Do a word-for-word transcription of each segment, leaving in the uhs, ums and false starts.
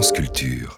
France Culture.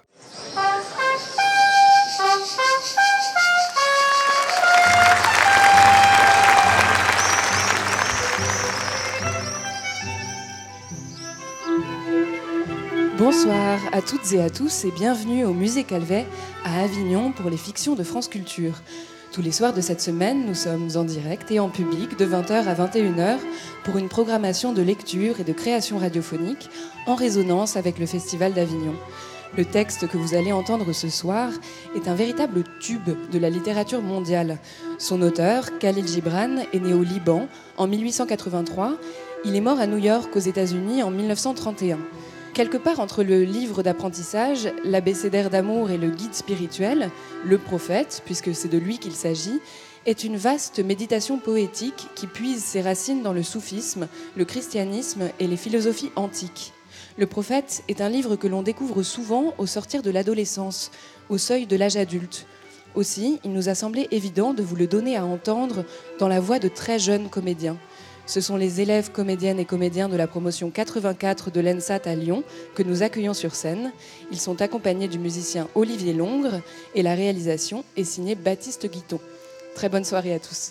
Bonsoir à toutes et à tous et bienvenue au Musée Calvet à Avignon pour les fictions de France Culture. Tous les soirs de cette semaine, nous sommes en direct et en public de vingt heures à vingt et une heures pour une programmation de lecture et de création radiophonique en résonance avec le Festival d'Avignon. Le texte que vous allez entendre ce soir est un véritable tube de la littérature mondiale. Son auteur, Khalil Gibran, est né au Liban en mille huit cent quatre-vingt-trois. Il est mort à New York aux États-Unis en mille neuf cent trente et un. Quelque part entre le livre d'apprentissage, l'abécédaire d'amour et le guide spirituel, Le Prophète, puisque c'est de lui qu'il s'agit, est une vaste méditation poétique qui puise ses racines dans le soufisme, le christianisme et les philosophies antiques. Le Prophète est un livre que l'on découvre souvent au sortir de l'adolescence, au seuil de l'âge adulte. Aussi, il nous a semblé évident de vous le donner à entendre dans la voix de très jeunes comédiens. Ce sont les élèves comédiennes et comédiens de la promotion quatre-vingt-quatre de l'E N S A T à Lyon que nous accueillons sur scène. Ils sont accompagnés du musicien Olivier Longre et la réalisation est signée Baptiste Guiton. Très bonne soirée à tous.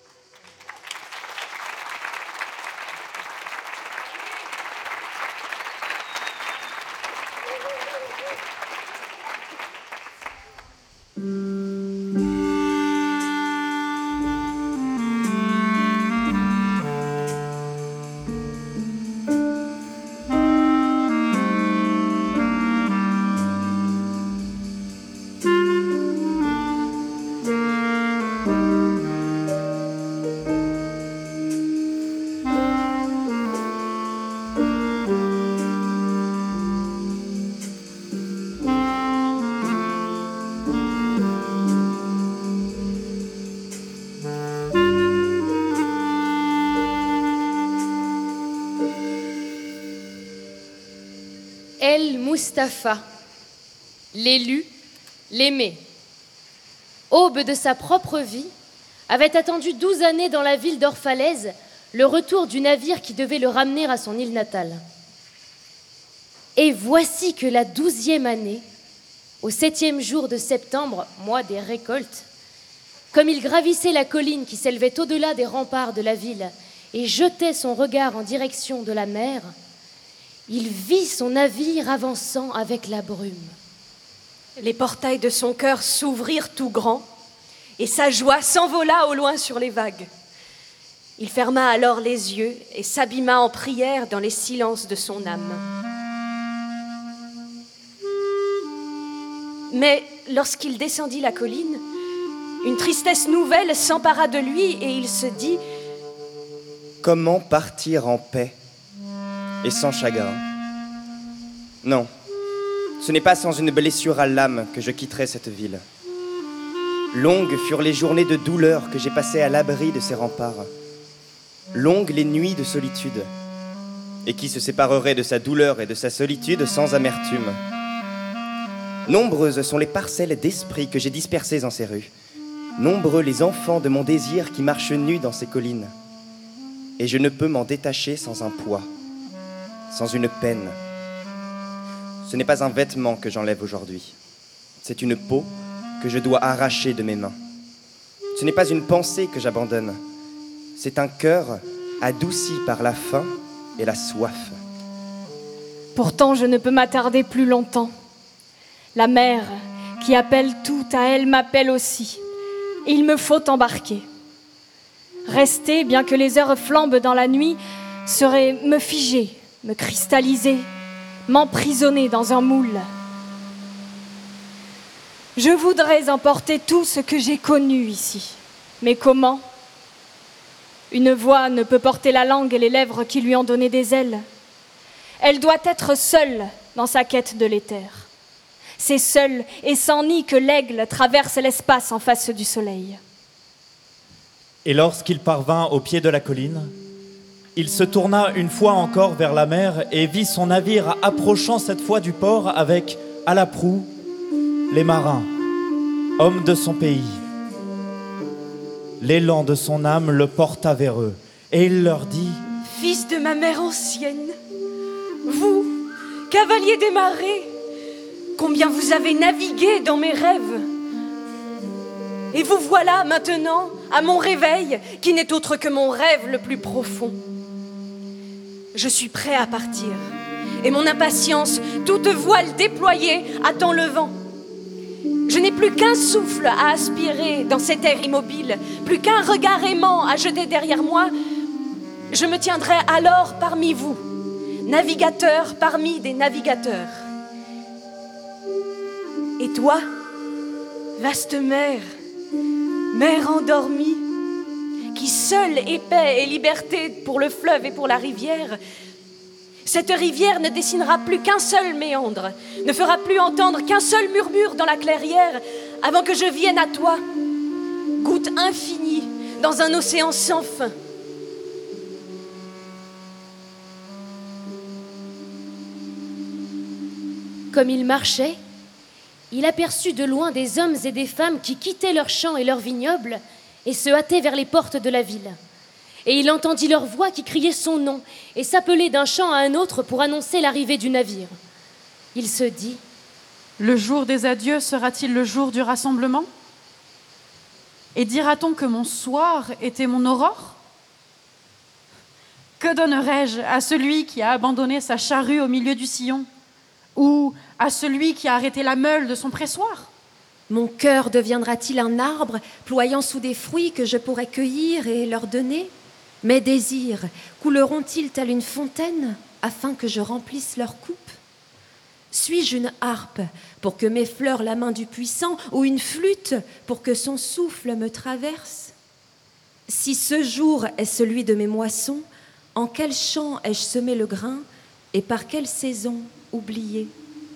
Mustapha, l'élu, l'aimé, aube de sa propre vie, avait attendu douze années dans la ville d'Orphalaise le retour du navire qui devait le ramener à son île natale. Et voici que la douzième année, au septième jour de septembre, mois des récoltes, comme il gravissait la colline qui s'élevait au-delà des remparts de la ville et jetait son regard en direction de la mer, il vit son navire avançant avec la brume. Les portails de son cœur s'ouvrirent tout grands, et sa joie s'envola au loin sur les vagues. Il ferma alors les yeux et s'abîma en prière dans les silences de son âme. Mais lorsqu'il descendit la colline, une tristesse nouvelle s'empara de lui et il se dit « Comment partir en paix ? Et sans chagrin. Non, ce n'est pas sans une blessure à l'âme que je quitterai cette ville. Longues furent les journées de douleur que j'ai passées à l'abri de ces remparts. Longues les nuits de solitude. Et qui se séparerait de sa douleur et de sa solitude sans amertume. Nombreuses sont les parcelles d'esprit que j'ai dispersées en ces rues. Nombreux les enfants de mon désir qui marchent nus dans ces collines. Et je ne peux m'en détacher sans un poids. Sans une peine. Ce n'est pas un vêtement que j'enlève aujourd'hui. C'est une peau que je dois arracher de mes mains. Ce n'est pas une pensée que j'abandonne. C'est un cœur adouci par la faim et la soif. Pourtant, je ne peux m'attarder plus longtemps. La mer, qui appelle tout à elle, m'appelle aussi. Et il me faut embarquer. Rester, bien que les heures flambent dans la nuit, serait me figer, me cristalliser, m'emprisonner dans un moule. Je voudrais emporter tout ce que j'ai connu ici. Mais comment ? Une voix ne peut porter la langue et les lèvres qui lui ont donné des ailes. Elle doit être seule dans sa quête de l'éther. C'est seul et sans nid que l'aigle traverse l'espace en face du soleil. Et lorsqu'il parvint au pied de la colline, il se tourna une fois encore vers la mer et vit son navire approchant cette fois du port avec, à la proue, les marins, hommes de son pays. L'élan de son âme le porta vers eux et il leur dit « Fils de ma mère ancienne, vous, cavalier des marées, combien vous avez navigué dans mes rêves. Et vous voilà maintenant à mon réveil, qui n'est autre que mon rêve le plus profond. Je suis prêt à partir, et mon impatience, toute voile déployée, attend le vent. Je n'ai plus qu'un souffle à aspirer dans cet air immobile, plus qu'un regard aimant à jeter derrière moi. Je me tiendrai alors parmi vous, navigateur parmi des navigateurs. Et toi, vaste mer, mer endormie, qui seule est paix et liberté pour le fleuve et pour la rivière, cette rivière ne dessinera plus qu'un seul méandre, ne fera plus entendre qu'un seul murmure dans la clairière, avant que je vienne à toi, goutte infinie dans un océan sans fin. Comme il marchait, il aperçut de loin des hommes et des femmes qui quittaient leurs champs et leurs vignobles et se hâtaient vers les portes de la ville. Et il entendit leur voix qui criait son nom et s'appelait d'un champ à un autre pour annoncer l'arrivée du navire. Il se dit : le jour des adieux sera-t-il le jour du rassemblement ? Et dira-t-on que mon soir était mon aurore ? Que donnerais-je à celui qui a abandonné sa charrue au milieu du sillon ? Ou à celui qui a arrêté la meule de son pressoir ? Mon cœur deviendra-t-il un arbre ployant sous des fruits que je pourrais cueillir et leur donner ? Mes désirs couleront-ils telle une fontaine afin que je remplisse leur coupe ? Suis-je une harpe pour que m'effleure la main du puissant ou une flûte pour que son souffle me traverse ? Si ce jour est celui de mes moissons, en quel champ ai-je semé le grain et par quelle saison oublié ?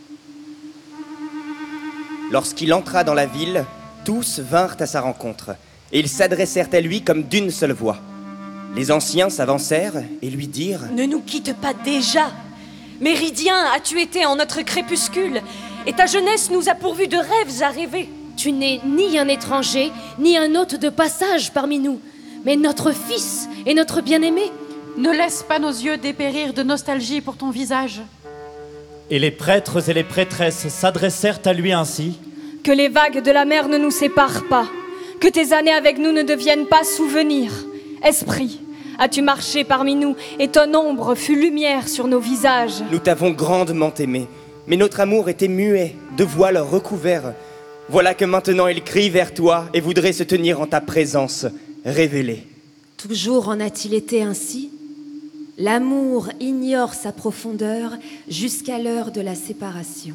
Lorsqu'il entra dans la ville, tous vinrent à sa rencontre, et ils s'adressèrent à lui comme d'une seule voix. Les anciens s'avancèrent et lui dirent : « Ne nous quitte pas déjà. Méridien, as-tu été en notre crépuscule, et ta jeunesse nous a pourvus de rêves à rêver. Tu n'es ni un étranger, ni un hôte de passage parmi nous, mais notre fils et notre bien-aimé. Ne laisse pas nos yeux dépérir de nostalgie pour ton visage. » Et les prêtres et les prêtresses s'adressèrent à lui ainsi : que les vagues de la mer ne nous séparent pas, que tes années avec nous ne deviennent pas souvenirs. Esprit, as-tu marché parmi nous et ton ombre fut lumière sur nos visages. Nous t'avons grandement aimé, mais notre amour était muet, de voiles recouverts. Voilà que maintenant il crie vers toi et voudrait se tenir en ta présence, révélée. Toujours en a-t-il été ainsi ? L'amour ignore sa profondeur jusqu'à l'heure de la séparation.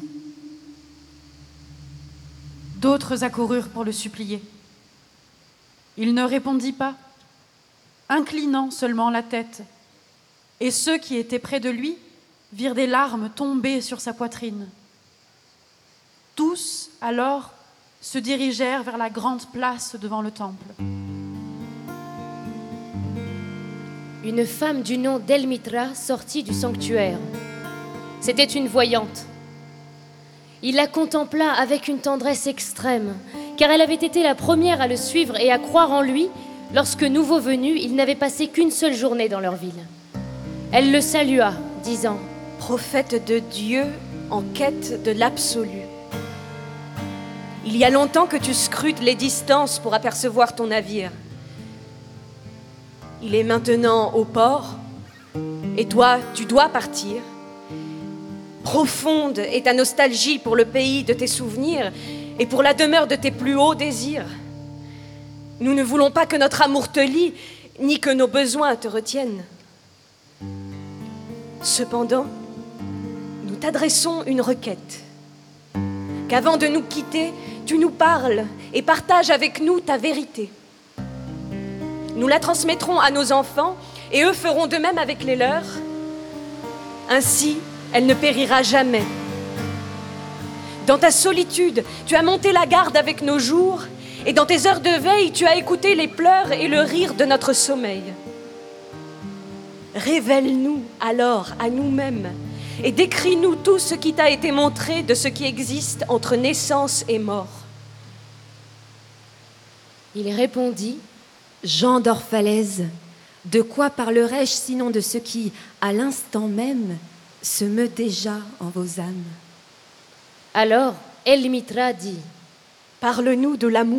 D'autres accoururent pour le supplier. Il ne répondit pas, inclinant seulement la tête, et ceux qui étaient près de lui virent des larmes tomber sur sa poitrine. Tous, alors, se dirigèrent vers la grande place devant le temple. Une femme du nom d'Elmitra sortit du sanctuaire. C'était une voyante. Il la contempla avec une tendresse extrême, car elle avait été la première à le suivre et à croire en lui lorsque, nouveau venu, il n'avait passé qu'une seule journée dans leur ville. Elle le salua, disant : « Prophète de Dieu en quête de l'absolu. Il y a longtemps que tu scrutes les distances pour apercevoir ton navire. Il est maintenant au port, et toi, tu dois partir. Profonde est ta nostalgie pour le pays de tes souvenirs et pour la demeure de tes plus hauts désirs. Nous ne voulons pas que notre amour te lie, ni que nos besoins te retiennent. Cependant, nous t'adressons une requête. Qu'avant de nous quitter, tu nous parles et partages avec nous ta vérité. Nous la transmettrons à nos enfants et eux feront de même avec les leurs. Ainsi, elle ne périra jamais. Dans ta solitude, tu as monté la garde avec nos jours et dans tes heures de veille, tu as écouté les pleurs et le rire de notre sommeil. Révèle-nous alors à nous-mêmes et décris-nous tout ce qui t'a été montré de ce qui existe entre naissance et mort. Il répondit : Jean d'Orphalaise, de quoi parlerai-je sinon de ce qui, à l'instant même, se meut déjà en vos âmes ? Alors, El Mitra dit « Parle-nous de l'amour. »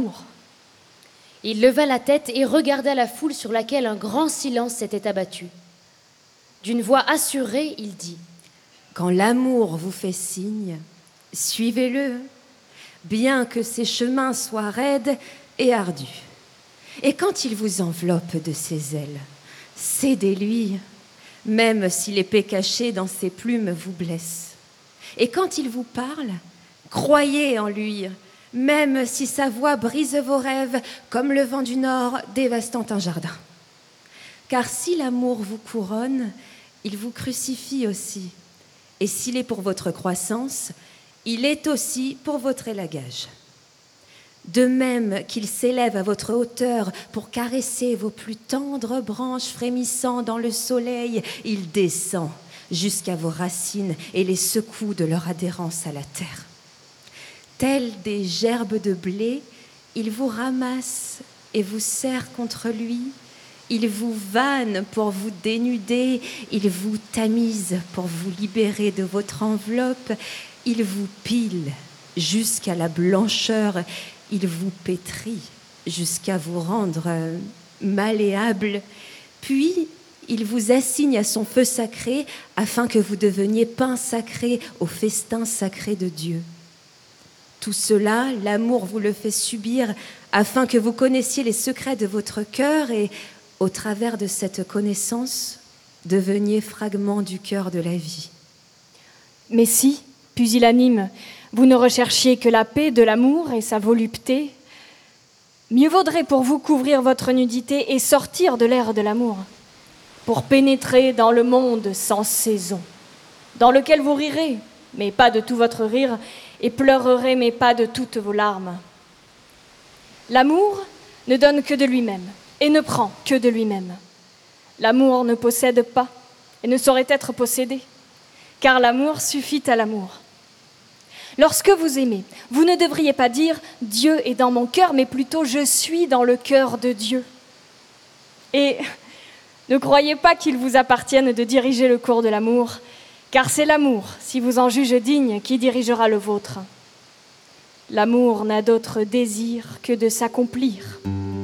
Il leva la tête et regarda la foule sur laquelle un grand silence s'était abattu. D'une voix assurée, il dit « Quand l'amour vous fait signe, suivez-le, bien que ses chemins soient raides et ardus. Et quand il vous enveloppe de ses ailes, cédez-lui, même si l'épée cachée dans ses plumes vous blesse. Et quand il vous parle, croyez en lui, même si sa voix brise vos rêves comme le vent du nord dévastant un jardin. Car si l'amour vous couronne, il vous crucifie aussi. Et s'il est pour votre croissance, il est aussi pour votre élagage. De même qu'il s'élève à votre hauteur pour caresser vos plus tendres branches frémissant dans le soleil, il descend jusqu'à vos racines et les secoue de leur adhérence à la terre. Tels des gerbes de blé, il vous ramasse et vous serre contre lui. Il vous vanne pour vous dénuder, il vous tamise pour vous libérer de votre enveloppe, il vous pile jusqu'à la blancheur, il vous pétrit jusqu'à vous rendre malléable, puis il vous assigne à son feu sacré afin que vous deveniez pain sacré au festin sacré de Dieu. Tout cela, l'amour vous le fait subir afin que vous connaissiez les secrets de votre cœur et, au travers de cette connaissance, deveniez fragments du cœur de la vie. Mais si, pusillanime, vous ne recherchiez que la paix de l'amour et sa volupté, mieux vaudrait pour vous couvrir votre nudité et sortir de l'ère de l'amour, pour pénétrer dans le monde sans saison, dans lequel vous rirez, mais pas de tout votre rire, et pleurerez, mais pas de toutes vos larmes. L'amour ne donne que de lui-même, et ne prend que de lui-même. L'amour ne possède pas, et ne saurait être possédé, car l'amour suffit à l'amour. Lorsque vous aimez, vous ne devriez pas dire « Dieu est dans mon cœur », mais plutôt « Je suis dans le cœur de Dieu ». Et ne croyez pas qu'il vous appartienne de diriger le cours de l'amour, car c'est l'amour, si vous en jugez digne, qui dirigera le vôtre. L'amour n'a d'autre désir que de s'accomplir.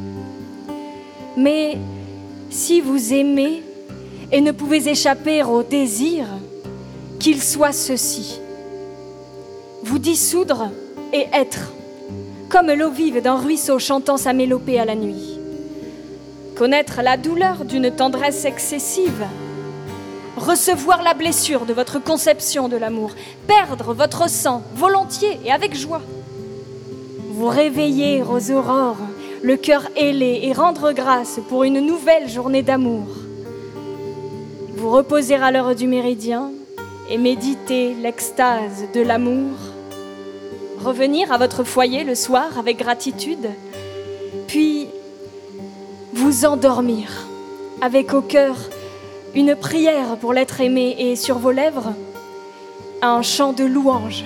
Mais si vous aimez et ne pouvez échapper au désir, qu'il soit ceci: vous dissoudre et être, comme l'eau vive d'un ruisseau chantant sa mélopée à la nuit. Connaître la douleur d'une tendresse excessive, recevoir la blessure de votre conception de l'amour, perdre votre sang volontiers et avec joie. Vous réveiller aux aurores, le cœur ailé et rendre grâce pour une nouvelle journée d'amour. Vous reposer à l'heure du méridien et méditer l'extase de l'amour. Revenir à votre foyer le soir avec gratitude, puis vous endormir avec au cœur une prière pour l'être aimé et sur vos lèvres, un chant de louange.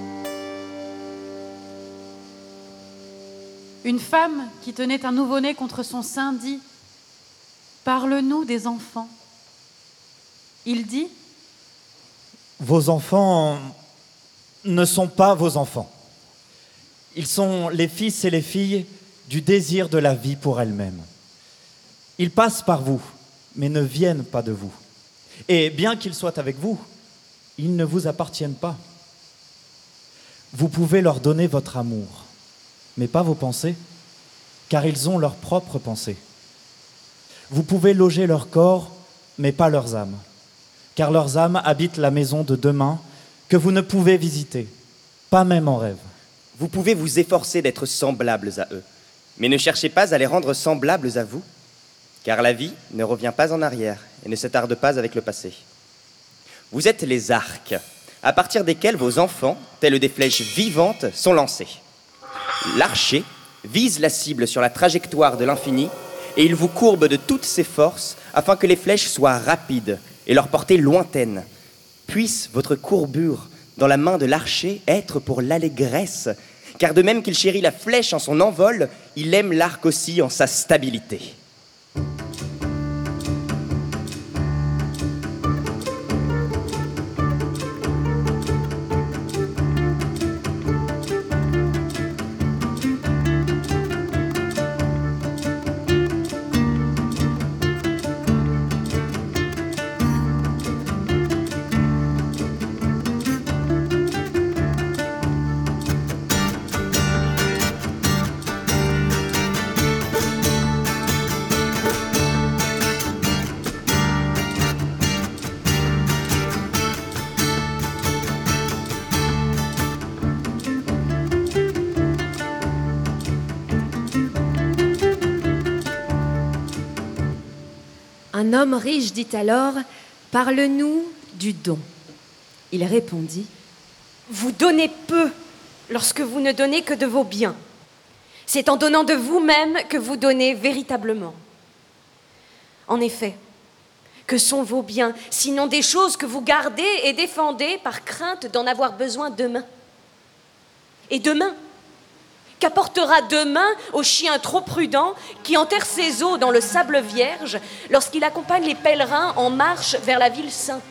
Une femme qui tenait un nouveau-né contre son sein dit « Parle-nous des enfants ». Il dit « Vos enfants ne sont pas vos enfants. Ils sont les fils et les filles du désir de la vie pour elle-même. Ils passent par vous, mais ne viennent pas de vous. Et bien qu'ils soient avec vous, ils ne vous appartiennent pas. Vous pouvez leur donner votre amour, mais pas vos pensées, car ils ont leurs propres pensées. Vous pouvez loger leur corps, mais pas leurs âmes, car leurs âmes habitent la maison de demain que vous ne pouvez visiter, pas même en rêve. Vous pouvez vous efforcer d'être semblables à eux, mais ne cherchez pas à les rendre semblables à vous, car la vie ne revient pas en arrière et ne s'attarde pas avec le passé. Vous êtes les arcs, à partir desquels vos enfants, tels des flèches vivantes, sont lancés. L'archer vise la cible sur la trajectoire de l'infini et il vous courbe de toutes ses forces afin que les flèches soient rapides et leur portée lointaine. Puisse votre courbure dans la main de l'archer être pour l'allégresse, car de même qu'il chérit la flèche en son envol, il aime l'arc aussi en sa stabilité. Un homme riche dit alors, « Parle-nous du don. » Il répondit, « Vous donnez peu lorsque vous ne donnez que de vos biens. C'est en donnant de vous-même que vous donnez véritablement. En effet, que sont vos biens, sinon des choses que vous gardez et défendez par crainte d'en avoir besoin demain? Et demain, qu'apportera demain au chien trop prudent qui enterre ses os dans le sable vierge lorsqu'il accompagne les pèlerins en marche vers la ville sainte?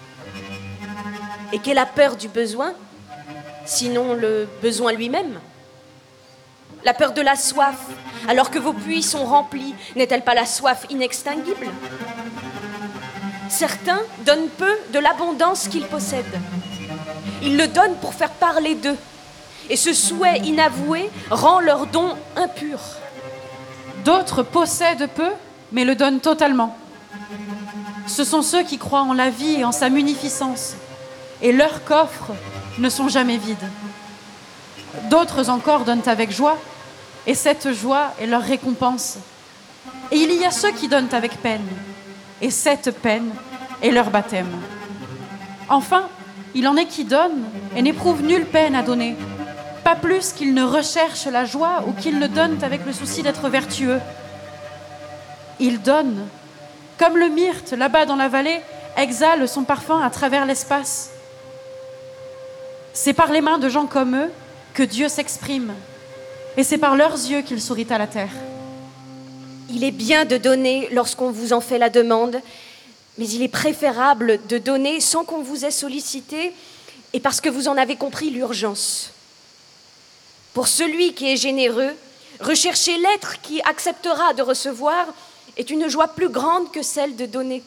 Et quelle a peur du besoin, sinon le besoin lui-même? La peur de la soif, alors que vos puits sont remplis, n'est-elle pas la soif inextinguible? Certains donnent peu de l'abondance qu'ils possèdent. Ils le donnent pour faire parler d'eux, et ce souhait inavoué rend leur don impur. D'autres possèdent peu, mais le donnent totalement. Ce sont ceux qui croient en la vie et en sa munificence, et leurs coffres ne sont jamais vides. D'autres encore donnent avec joie, et cette joie est leur récompense. Et il y a ceux qui donnent avec peine, et cette peine est leur baptême. Enfin, il en est qui donnent et n'éprouvent nulle peine à donner, pas plus qu'ils ne recherchent la joie ou qu'ils ne donnent avec le souci d'être vertueux. Ils donnent, comme le myrte là-bas dans la vallée exhale son parfum à travers l'espace. C'est par les mains de gens comme eux que Dieu s'exprime, et c'est par leurs yeux qu'il sourit à la terre. Il est bien de donner lorsqu'on vous en fait la demande, mais il est préférable de donner sans qu'on vous ait sollicité et parce que vous en avez compris l'urgence. Pour celui qui est généreux, rechercher l'être qui acceptera de recevoir est une joie plus grande que celle de donner.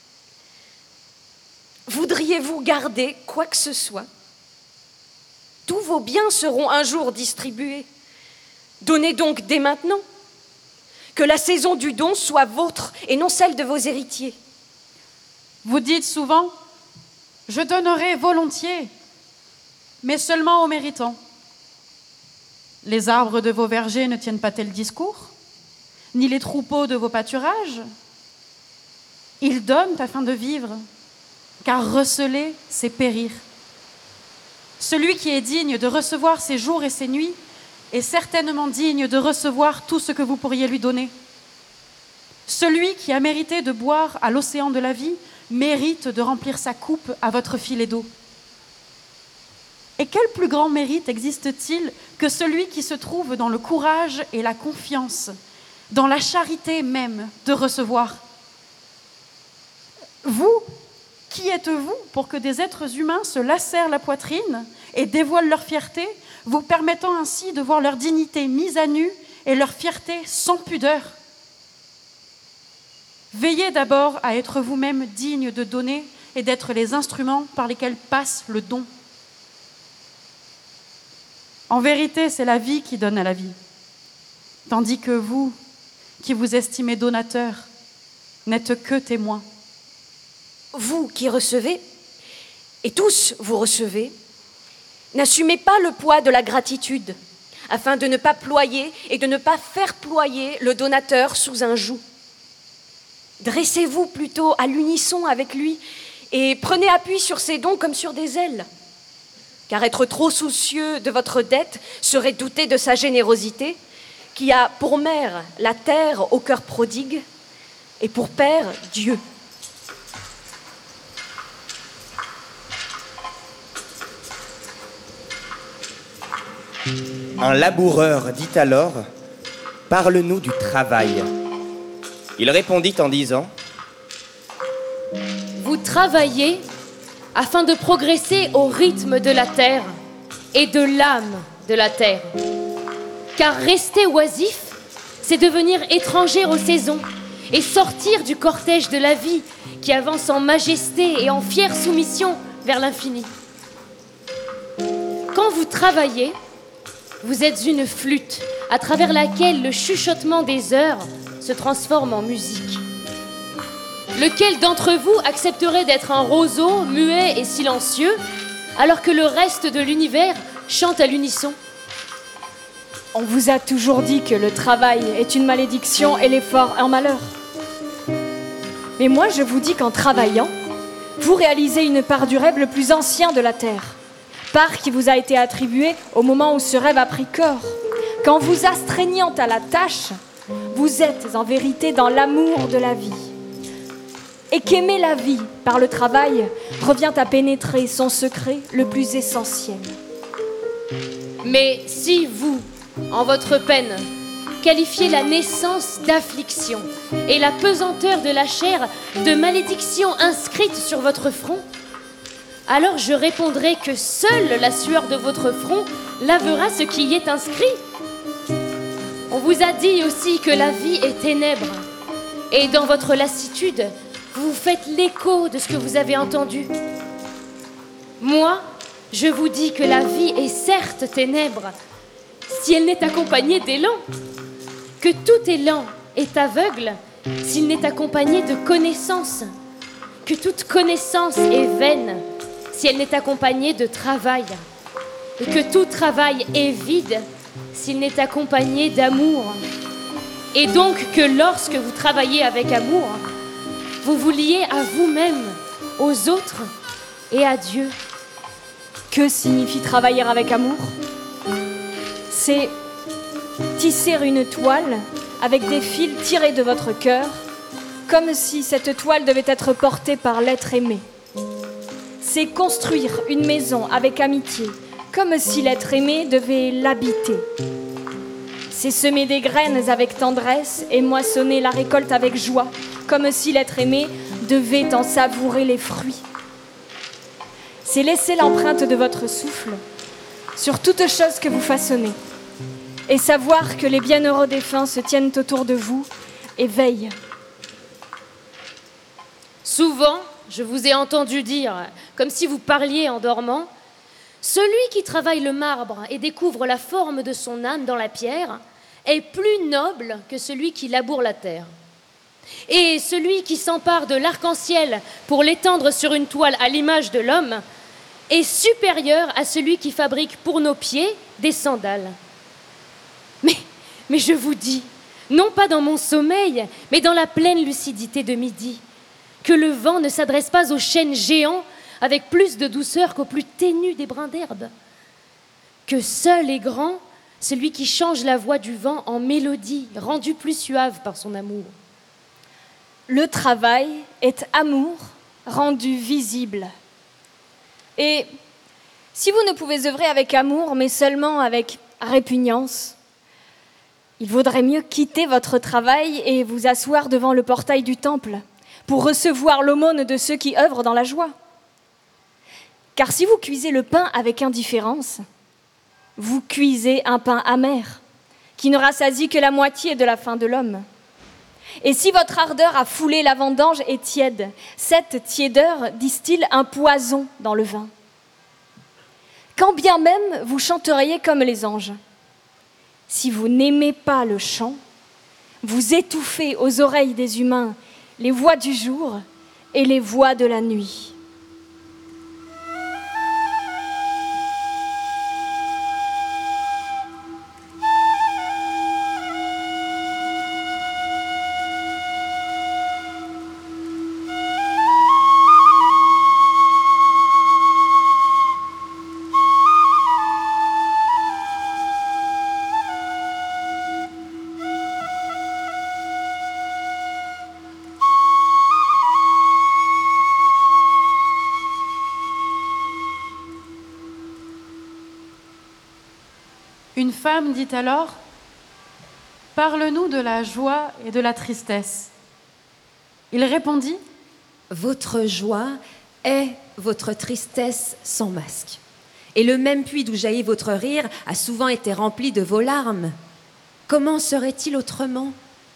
Voudriez-vous garder quoi que ce soit? Tous vos biens seront un jour distribués. Donnez donc dès maintenant. Que la saison du don soit vôtre et non celle de vos héritiers. Vous dites souvent, « Je donnerai volontiers, mais seulement aux méritants. » Les arbres de vos vergers ne tiennent pas tel discours, ni les troupeaux de vos pâturages. Ils donnent afin de vivre, car receler, c'est périr. Celui qui est digne de recevoir ses jours et ses nuits est certainement digne de recevoir tout ce que vous pourriez lui donner. Celui qui a mérité de boire à l'océan de la vie mérite de remplir sa coupe à votre filet d'eau. Et quel plus grand mérite existe-t-il que celui qui se trouve dans le courage et la confiance, dans la charité même de recevoir? Vous, qui êtes-vous pour que des êtres humains se lacèrent la poitrine et dévoilent leur fierté, vous permettant ainsi de voir leur dignité mise à nu et leur fierté sans pudeur? Veillez d'abord à être vous-même digne de donner et d'être les instruments par lesquels passe le don. En vérité, c'est la vie qui donne à la vie, tandis que vous, qui vous estimez donateur, n'êtes que témoins. Vous qui recevez, et tous vous recevez, n'assumez pas le poids de la gratitude, afin de ne pas ployer et de ne pas faire ployer le donateur sous un joug. Dressez-vous plutôt à l'unisson avec lui et prenez appui sur ses dons comme sur des ailes. Car être trop soucieux de votre dette serait douter de sa générosité, qui a pour mère la terre au cœur prodigue et pour père Dieu. Un laboureur dit alors, « Parle-nous du travail. » Il répondit en disant, « Vous travaillez afin de progresser au rythme de la terre et de l'âme de la terre. Car rester oisif, c'est devenir étranger aux saisons et sortir du cortège de la vie qui avance en majesté et en fière soumission vers l'infini. Quand vous travaillez, vous êtes une flûte à travers laquelle le chuchotement des heures se transforme en musique. Lequel d'entre vous accepterait d'être un roseau muet et silencieux alors que le reste de l'univers chante à l'unisson? On vous a toujours dit que le travail est une malédiction et l'effort un malheur. Mais moi, je vous dis qu'en travaillant, vous réalisez une part du rêve le plus ancien de la Terre. Part qui vous a été attribuée au moment où ce rêve a pris corps. Qu'en vous astreignant à la tâche, vous êtes en vérité dans l'amour de la vie. Et qu'aimer la vie par le travail revient à pénétrer son secret le plus essentiel. Mais si vous, en votre peine, qualifiez la naissance d'affliction et la pesanteur de la chair de malédiction inscrite sur votre front, alors je répondrai que seule la sueur de votre front lavera ce qui y est inscrit. On vous a dit aussi que la vie est ténèbres, et dans votre lassitude, vous faites l'écho de ce que vous avez entendu. Moi, je vous dis que la vie est certes ténèbres, si elle n'est accompagnée d'élan, que tout élan est aveugle s'il n'est accompagné de connaissance, que toute connaissance est vaine si elle n'est accompagnée de travail, et que tout travail est vide s'il n'est accompagné d'amour. Et donc que lorsque vous travaillez avec amour, vous vous liez à vous-même, aux autres et à Dieu. Que signifie travailler avec amour? C'est tisser une toile avec des fils tirés de votre cœur, comme si cette toile devait être portée par l'être aimé. C'est construire une maison avec amitié, comme si l'être aimé devait l'habiter. C'est semer des graines avec tendresse et moissonner la récolte avec joie, comme si l'être aimé devait en savourer les fruits. C'est laisser l'empreinte de votre souffle sur toute chose que vous façonnez et savoir que les bienheureux défunts se tiennent autour de vous et veillent. Souvent, je vous ai entendu dire, comme si vous parliez en dormant, « Celui qui travaille le marbre et découvre la forme de son âme dans la pierre est plus noble que celui qui laboure la terre. Et celui qui s'empare de l'arc-en-ciel pour l'étendre sur une toile à l'image de l'homme est supérieur à celui qui fabrique pour nos pieds des sandales. Mais, mais je vous dis, non pas dans mon sommeil, mais dans la pleine lucidité de midi, que le vent ne s'adresse pas aux chênes géants avec plus de douceur qu'au plus ténu des brins d'herbe, que seul est grand celui qui change la voix du vent en mélodie, rendue plus suave par son amour. Le travail est amour rendu visible. Et si vous ne pouvez œuvrer avec amour, mais seulement avec répugnance, il vaudrait mieux quitter votre travail et vous asseoir devant le portail du temple pour recevoir l'aumône de ceux qui œuvrent dans la joie. Car si vous cuisez le pain avec indifférence, vous cuisez un pain amer, qui ne rassasie que la moitié de la faim de l'homme. Et si votre ardeur à fouler la vendange est tiède, cette tiédeur distille un poison dans le vin. Quand bien même vous chanteriez comme les anges, si vous n'aimez pas le chant, vous étouffez aux oreilles des humains les voix du jour et les voix de la nuit. Une femme dit alors, « Parle-nous de la joie et de la tristesse. » Il répondit, « Votre joie est votre tristesse sans masque. Et le même puits d'où jaillit votre rire a souvent été rempli de vos larmes. Comment serait-il autrement ?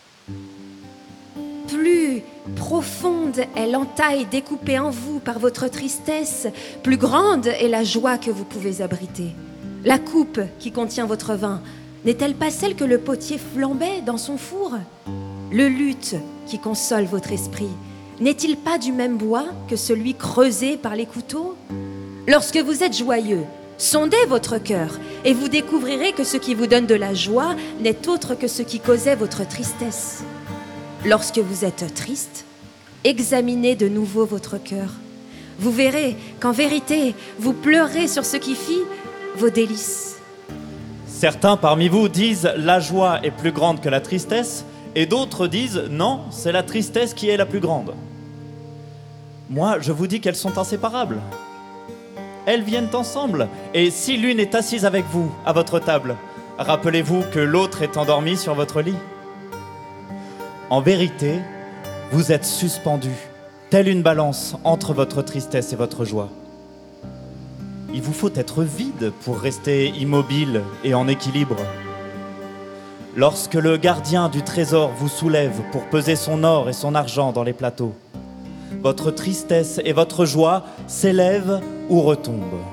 Plus profonde est l'entaille découpée en vous par votre tristesse, plus grande est la joie que vous pouvez abriter. La coupe qui contient votre vin, n'est-elle pas celle que le potier flambait dans son four ? Le luth qui console votre esprit, n'est-il pas du même bois que celui creusé par les couteaux ? Lorsque vous êtes joyeux, sondez votre cœur et vous découvrirez que ce qui vous donne de la joie n'est autre que ce qui causait votre tristesse. Lorsque vous êtes triste, examinez de nouveau votre cœur. Vous verrez qu'en vérité, vous pleurez sur ce qui fit vos délices. Certains parmi vous disent « la joie est plus grande que la tristesse » et d'autres disent « non, c'est la tristesse qui est la plus grande ». Moi, je vous dis qu'elles sont inséparables. Elles viennent ensemble, et si l'une est assise avec vous à votre table, rappelez-vous que l'autre est endormie sur votre lit. En vérité, vous êtes suspendus, telle une balance entre votre tristesse et votre joie. Il vous faut être vide pour rester immobile et en équilibre. Lorsque le gardien du trésor vous soulève pour peser son or et son argent dans les plateaux, votre tristesse et votre joie s'élèvent ou retombent.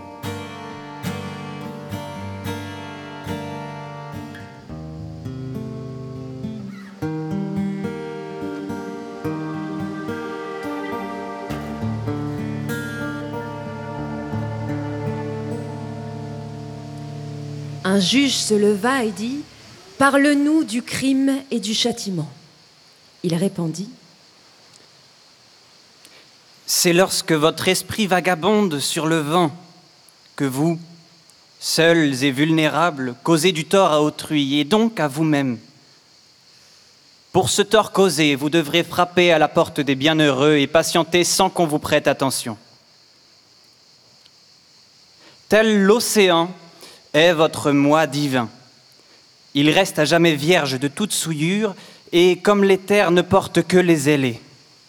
Un juge se leva et dit « Parle-nous du crime et du châtiment. » Il répondit « C'est lorsque votre esprit vagabonde sur le vent que vous, seuls et vulnérables, causez du tort à autrui et donc à vous-même. Pour ce tort causé, vous devrez frapper à la porte des bienheureux et patienter sans qu'on vous prête attention. Tel l'océan est votre moi divin. Il reste à jamais vierge de toute souillure et comme l'éther ne porte que les ailés.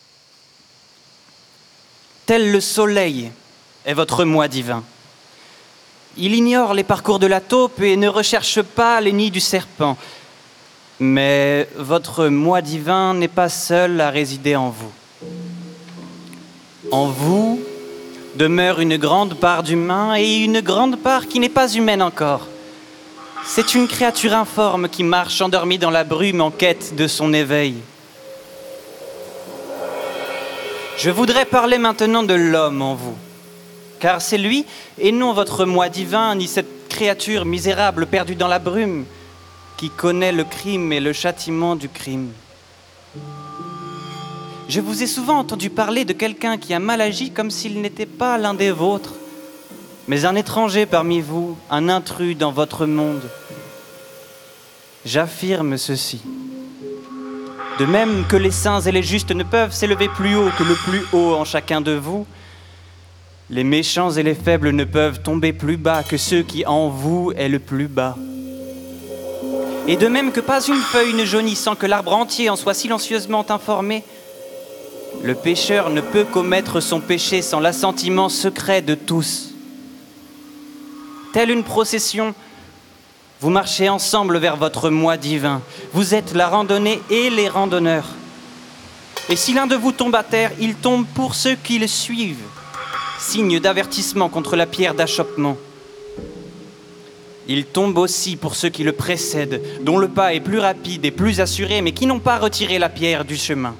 Tel le soleil est votre moi divin. Il ignore les parcours de la taupe et ne recherche pas les nids du serpent. Mais votre moi divin n'est pas seul à résider en vous. En vous demeure une grande part d'humain et une grande part qui n'est pas humaine encore. C'est une créature informe qui marche endormie dans la brume en quête de son éveil. Je voudrais parler maintenant de l'homme en vous, car c'est lui, et non votre moi divin, ni cette créature misérable perdue dans la brume, qui connaît le crime et le châtiment du crime. Je vous ai souvent entendu parler de quelqu'un qui a mal agi comme s'il n'était pas l'un des vôtres, mais un étranger parmi vous, un intrus dans votre monde. J'affirme ceci. De même que les saints et les justes ne peuvent s'élever plus haut que le plus haut en chacun de vous, les méchants et les faibles ne peuvent tomber plus bas que ceux qui en vous est le plus bas. Et de même que pas une feuille ne jaunit sans que l'arbre entier en soit silencieusement informé, le pécheur ne peut commettre son péché sans l'assentiment secret de tous. Telle une procession, vous marchez ensemble vers votre moi divin. Vous êtes la randonnée et les randonneurs. Et si l'un de vous tombe à terre, il tombe pour ceux qui le suivent. Signe d'avertissement contre la pierre d'achoppement. Il tombe aussi pour ceux qui le précèdent, dont le pas est plus rapide et plus assuré, mais qui n'ont pas retiré la pierre du chemin.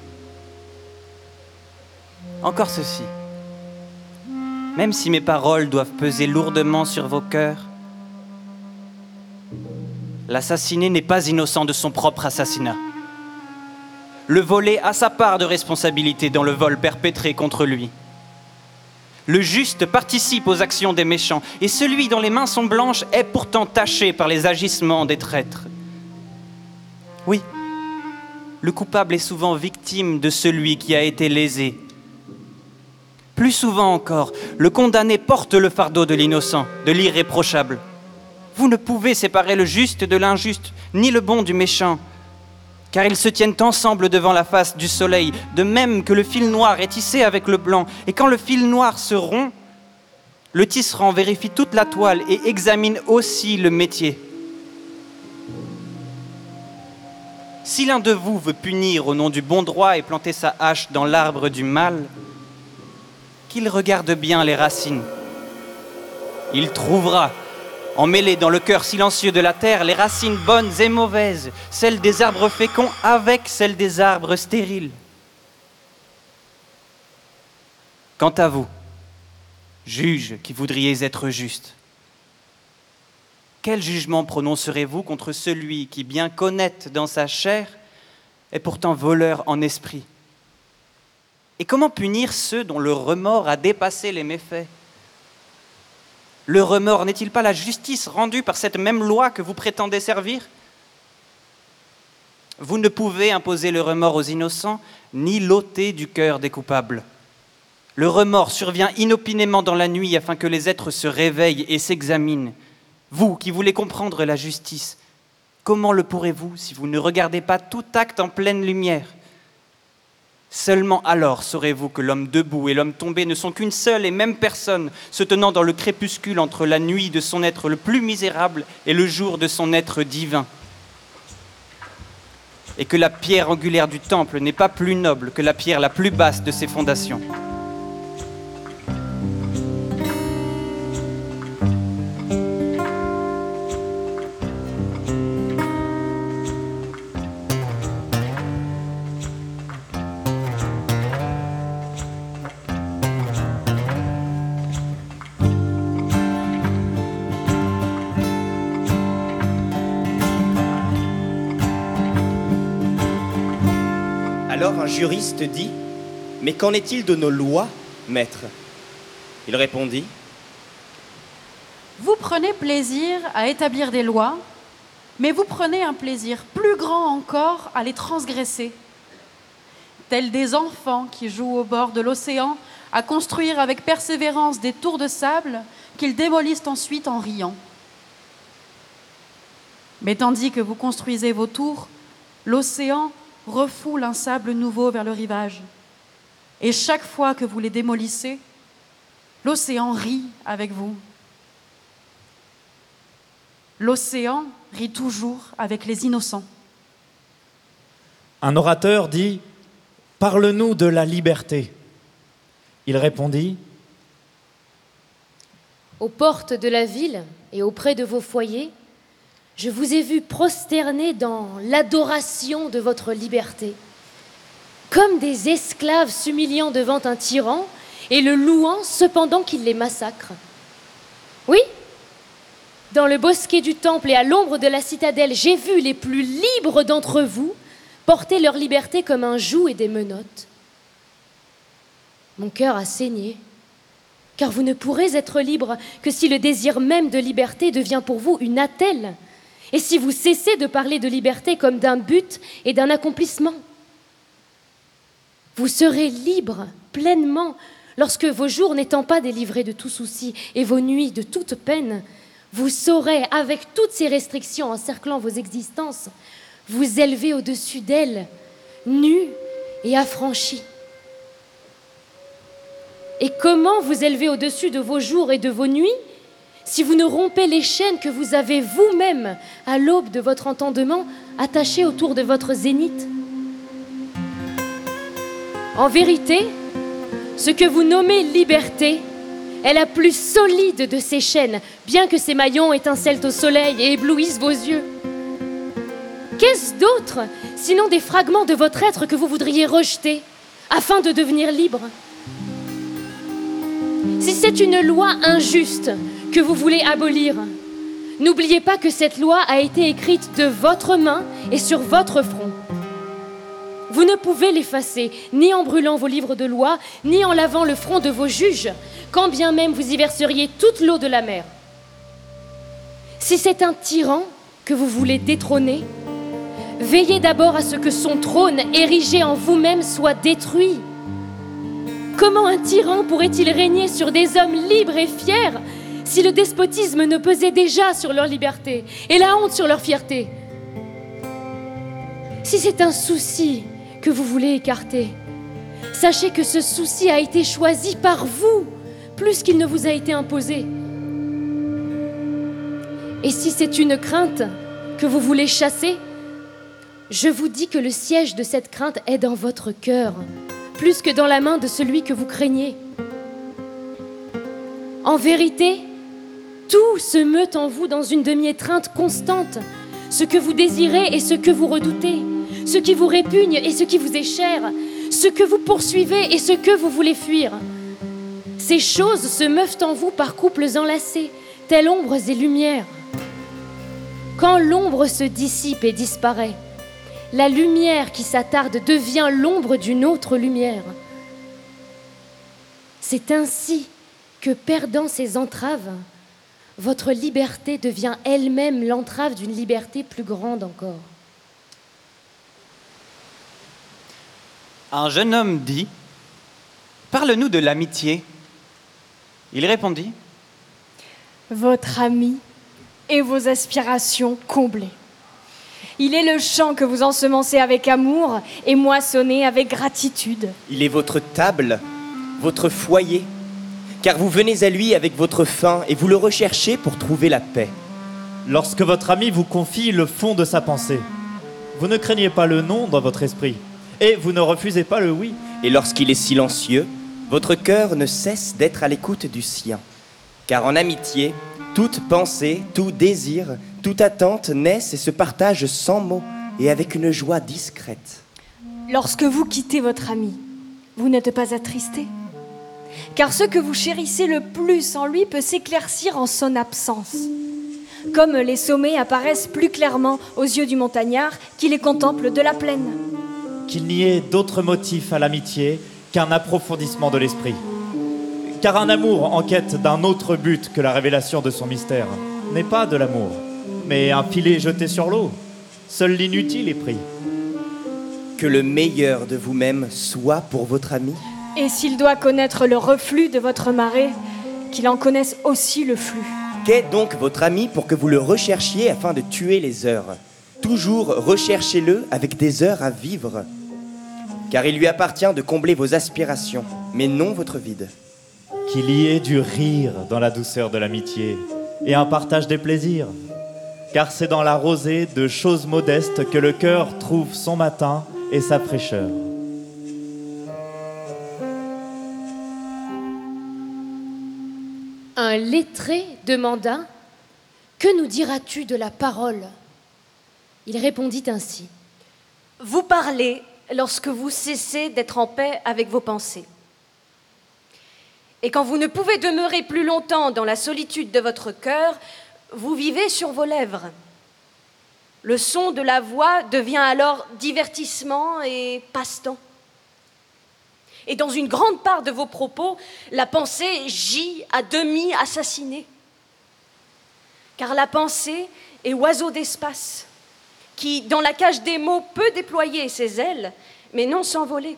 Encore ceci. Même si mes paroles doivent peser lourdement sur vos cœurs, l'assassiné n'est pas innocent de son propre assassinat. Le volé a sa part de responsabilité dans le vol perpétré contre lui. Le juste participe aux actions des méchants, et celui dont les mains sont blanches est pourtant taché par les agissements des traîtres. Oui, le coupable est souvent victime de celui qui a été lésé. Plus souvent encore, le condamné porte le fardeau de l'innocent, de l'irréprochable. Vous ne pouvez séparer le juste de l'injuste, ni le bon du méchant, car ils se tiennent ensemble devant la face du soleil, de même que le fil noir est tissé avec le blanc. Et quand le fil noir se rompt, le tisserand vérifie toute la toile et examine aussi le métier. Si l'un de vous veut punir au nom du bon droit et planter sa hache dans l'arbre du mal, qu'il regarde bien les racines. Il trouvera, emmêlées dans le cœur silencieux de la terre, les racines bonnes et mauvaises, celles des arbres féconds avec celles des arbres stériles. Quant à vous, juges qui voudriez être justes, quel jugement prononcerez-vous contre celui qui, bien qu'honnête dans sa chair, est pourtant voleur en esprit? Et comment punir ceux dont le remords a dépassé les méfaits? Le remords n'est-il pas la justice rendue par cette même loi que vous prétendez servir? Vous ne pouvez imposer le remords aux innocents, ni l'ôter du cœur des coupables. Le remords survient inopinément dans la nuit afin que les êtres se réveillent et s'examinent. Vous qui voulez comprendre la justice, comment le pourrez-vous si vous ne regardez pas tout acte en pleine lumière? Seulement alors saurez-vous que l'homme debout et l'homme tombé ne sont qu'une seule et même personne, se tenant dans le crépuscule entre la nuit de son être le plus misérable et le jour de son être divin. Et que la pierre angulaire du temple n'est pas plus noble que la pierre la plus basse de ses fondations. Alors un juriste dit « Mais qu'en est-il de nos lois, maître ?» Il répondit « Vous prenez plaisir à établir des lois, mais vous prenez un plaisir plus grand encore à les transgresser. Tels des enfants qui jouent au bord de l'océan à construire avec persévérance des tours de sable qu'ils démolissent ensuite en riant. Mais tandis que vous construisez vos tours, l'océan refoule un sable nouveau vers le rivage. Et chaque fois que vous les démolissez, l'océan rit avec vous. L'océan rit toujours avec les innocents. » Un orateur dit « Parle-nous de la liberté ». Il répondit « Aux portes de la ville et auprès de vos foyers, je vous ai vu prosterner dans l'adoration de votre liberté, comme des esclaves s'humiliant devant un tyran et le louant cependant qu'il les massacre. Oui, dans le bosquet du temple et à l'ombre de la citadelle, j'ai vu les plus libres d'entre vous porter leur liberté comme un joug et des menottes. Mon cœur a saigné, car vous ne pourrez être libre que si le désir même de liberté devient pour vous une attelle, et si vous cessez de parler de liberté comme d'un but et d'un accomplissement. Vous serez libre pleinement lorsque vos jours n'étant pas délivrés de tout souci et vos nuits de toute peine, vous saurez, avec toutes ces restrictions encerclant vos existences, vous élever au-dessus d'elles, nus et affranchis. Et comment vous élever au-dessus de vos jours et de vos nuits si vous ne rompez les chaînes que vous avez vous-même, à l'aube de votre entendement, attachées autour de votre zénith? En vérité, ce que vous nommez liberté est la plus solide de ces chaînes, bien que ces maillons étincellent au soleil et éblouissent vos yeux. Qu'est-ce d'autre, sinon des fragments de votre être que vous voudriez rejeter, afin de devenir libre? Si c'est une loi injuste que vous voulez abolir, n'oubliez pas que cette loi a été écrite de votre main et sur votre front. Vous ne pouvez l'effacer, ni en brûlant vos livres de loi, ni en lavant le front de vos juges, quand bien même vous y verseriez toute l'eau de la mer. Si c'est un tyran que vous voulez détrôner, veillez d'abord à ce que son trône érigé en vous-même soit détruit. Comment un tyran pourrait-il régner sur des hommes libres et fiers si le despotisme ne pesait déjà sur leur liberté et la honte sur leur fierté? Si c'est un souci que vous voulez écarter, sachez que ce souci a été choisi par vous, plus qu'il ne vous a été imposé. Et si c'est une crainte que vous voulez chasser, je vous dis que le siège de cette crainte est dans votre cœur, plus que dans la main de celui que vous craignez. En vérité, tout se meut en vous dans une demi-étreinte constante, ce que vous désirez et ce que vous redoutez, ce qui vous répugne et ce qui vous est cher, ce que vous poursuivez et ce que vous voulez fuir. Ces choses se meuvent en vous par couples enlacés, telles ombres et lumières. Quand l'ombre se dissipe et disparaît, la lumière qui s'attarde devient l'ombre d'une autre lumière. C'est ainsi que, perdant ses entraves, votre liberté devient elle-même l'entrave d'une liberté plus grande encore. Un jeune homme dit « Parle-nous de l'amitié ». Il répondit « Votre ami et vos aspirations comblées. Il est le champ que vous ensemencez avec amour et moissonnez avec gratitude. Il est votre table, votre foyer, car vous venez à lui avec votre faim et vous le recherchez pour trouver la paix. Lorsque votre ami vous confie le fond de sa pensée, vous ne craignez pas le non dans votre esprit, et vous ne refusez pas le oui. Et lorsqu'il est silencieux, votre cœur ne cesse d'être à l'écoute du sien. Car en amitié, toute pensée, tout désir, toute attente naissent et se partagent sans mots et avec une joie discrète. Lorsque vous quittez votre ami, vous n'êtes pas attristé, car ce que vous chérissez le plus en lui peut s'éclaircir en son absence. Comme les sommets apparaissent plus clairement aux yeux du montagnard qui les contemple de la plaine. Qu'il n'y ait d'autre motif à l'amitié qu'un approfondissement de l'esprit. Car un amour en quête d'un autre but que la révélation de son mystère n'est pas de l'amour, mais un filet jeté sur l'eau. Seul l'inutile est pris. Que le meilleur de vous-même soit pour votre ami. Et s'il doit connaître le reflux de votre marée, qu'il en connaisse aussi le flux. Qu'est donc votre ami pour que vous le recherchiez afin de tuer les heures? Toujours recherchez-le avec des heures à vivre. Car il lui appartient de combler vos aspirations, mais non votre vide. Qu'il y ait du rire dans la douceur de l'amitié et un partage des plaisirs. Car c'est dans la rosée de choses modestes que le cœur trouve son matin et sa fraîcheur. Un lettré demanda « Que nous diras-tu de la parole ?» Il répondit ainsi. « Vous parlez lorsque vous cessez d'être en paix avec vos pensées. Et quand vous ne pouvez demeurer plus longtemps dans la solitude de votre cœur, vous vivez sur vos lèvres. Le son de la voix devient alors divertissement et passe-temps. Et dans une grande part de vos propos, la pensée gît à demi assassinée. Car la pensée est oiseau d'espace, qui, dans la cage des mots, peut déployer ses ailes, mais non s'envoler.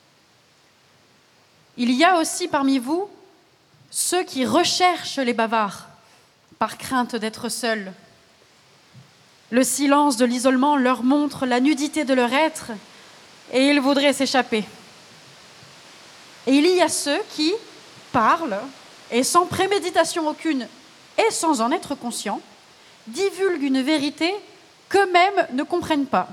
Il y a aussi parmi vous ceux qui recherchent les bavards, par crainte d'être seuls. Le silence de l'isolement leur montre la nudité de leur être, et ils voudraient s'échapper. Et il y a ceux qui parlent, et sans préméditation aucune, et sans en être conscients, divulguent une vérité qu'eux-mêmes ne comprennent pas.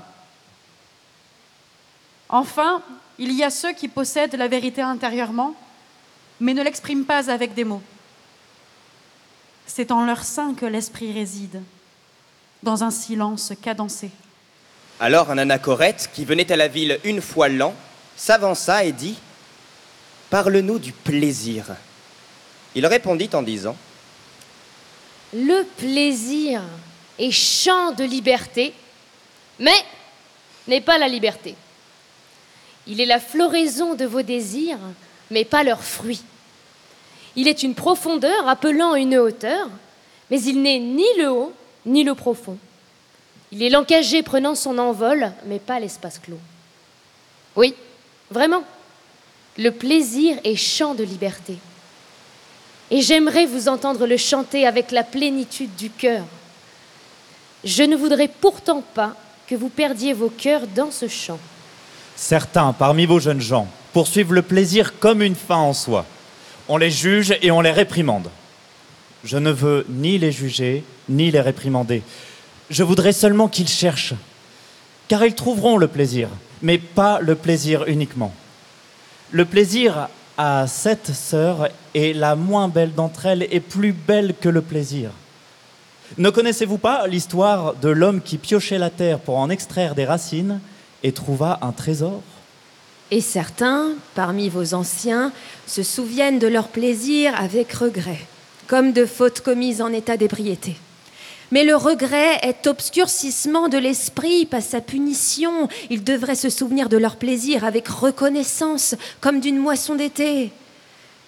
Enfin, il y a ceux qui possèdent la vérité intérieurement, mais ne l'expriment pas avec des mots. C'est en leur sein que l'esprit réside, dans un silence cadencé. Alors un anachorète, qui venait à la ville une fois l'an, s'avança et dit « Parle-nous du plaisir ». Il répondit en disant « Le plaisir est chant de liberté, mais n'est pas la liberté. Il est la floraison de vos désirs, mais pas leur fruit. Il est une profondeur appelant une hauteur, mais il n'est ni le haut, ni le profond. Il est l'encagé prenant son envol, mais pas l'espace clos. Oui, vraiment, le plaisir est chant de liberté. Et j'aimerais vous entendre le chanter avec la plénitude du cœur. Je ne voudrais pourtant pas que vous perdiez vos cœurs dans ce chant. Certains, parmi vos jeunes gens, poursuivent le plaisir comme une fin en soi. On les juge et on les réprimande. Je ne veux ni les juger, ni les réprimander. Je voudrais seulement qu'ils cherchent, car ils trouveront le plaisir, mais pas le plaisir uniquement. Le plaisir à sept sœurs est la moins belle d'entre elles et plus belle que le plaisir. Ne connaissez-vous pas l'histoire de l'homme qui piochait la terre pour en extraire des racines et trouva un trésor ? Et certains, parmi vos anciens, se souviennent de leur plaisir avec regret, comme de fautes commises en état d'ébriété. Mais le regret est obscurcissement de l'esprit, pas sa punition. Ils devraient se souvenir de leur plaisir avec reconnaissance, comme d'une moisson d'été.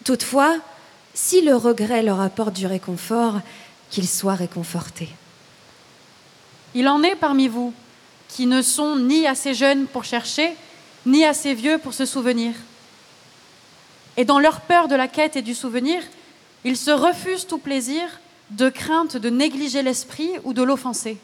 Toutefois, si le regret leur apporte du réconfort, qu'ils soient réconfortés. Il en est parmi vous qui ne sont ni assez jeunes pour chercher, ni assez vieux pour se souvenir. Et dans leur peur de la quête et du souvenir, ils se refusent tout plaisir de crainte de négliger l'esprit ou de l'offenser.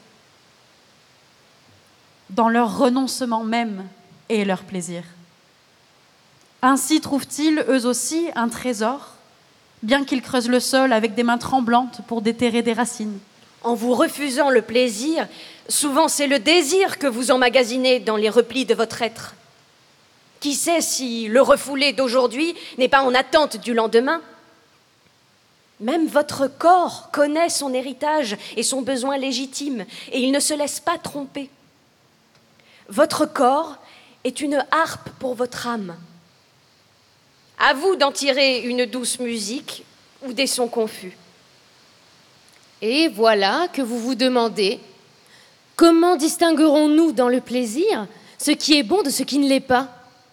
Dans leur renoncement même et leur plaisir. Ainsi trouvent-ils, eux aussi, un trésor, bien qu'ils creusent le sol avec des mains tremblantes pour déterrer des racines. En vous refusant le plaisir, souvent c'est le désir que vous emmagasinez dans les replis de votre être. Qui sait si le refoulé d'aujourd'hui n'est pas en attente du lendemain? Même votre corps connaît son héritage et son besoin légitime, et il ne se laisse pas tromper. Votre corps est une harpe pour votre âme. À vous d'en tirer une douce musique ou des sons confus. Et voilà que vous vous demandez, comment distinguerons-nous dans le plaisir ce qui est bon de ce qui ne l'est pas?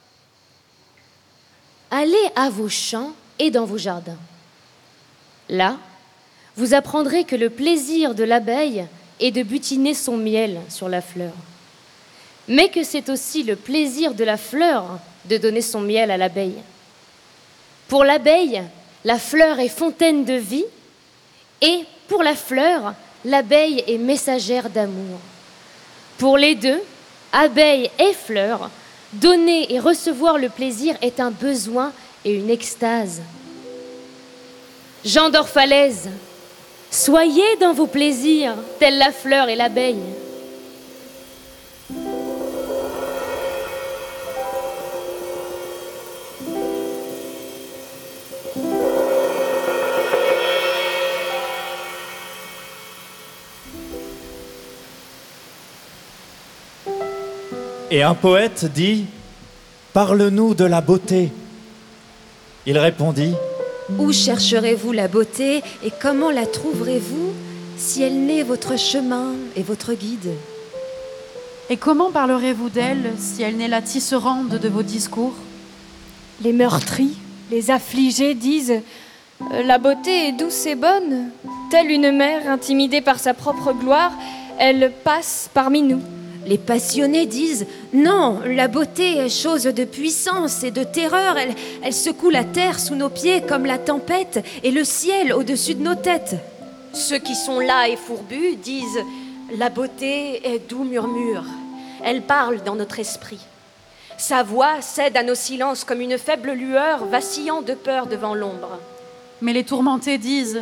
Allez à vos champs et dans vos jardins. Là, vous apprendrez que le plaisir de l'abeille est de butiner son miel sur la fleur, mais que c'est aussi le plaisir de la fleur de donner son miel à l'abeille. Pour l'abeille, la fleur est fontaine de vie, et pour la fleur, l'abeille est messagère d'amour. Pour les deux, abeille et fleur, donner et recevoir le plaisir est un besoin et une extase. Gens d'Orphalaise, soyez dans vos plaisirs, telle la fleur et l'abeille. Et un poète dit « Parle-nous de la beauté ». Il répondit « Où chercherez-vous la beauté et comment la trouverez-vous si elle n'est votre chemin et votre guide? Et comment parlerez-vous d'elle si elle n'est la tisserande de vos discours? Les meurtris, les affligés disent euh, « La beauté est douce et bonne. Telle une mère intimidée par sa propre gloire, elle passe parmi nous. » Les passionnés disent « Non, la beauté est chose de puissance et de terreur. Elle, elle secoue la terre sous nos pieds comme la tempête et le ciel au-dessus de nos têtes. » Ceux qui sont là et fourbus disent « La beauté est doux murmure. Elle parle dans notre esprit. Sa voix cède à nos silences comme une faible lueur vacillant de peur devant l'ombre. » Mais les tourmentés disent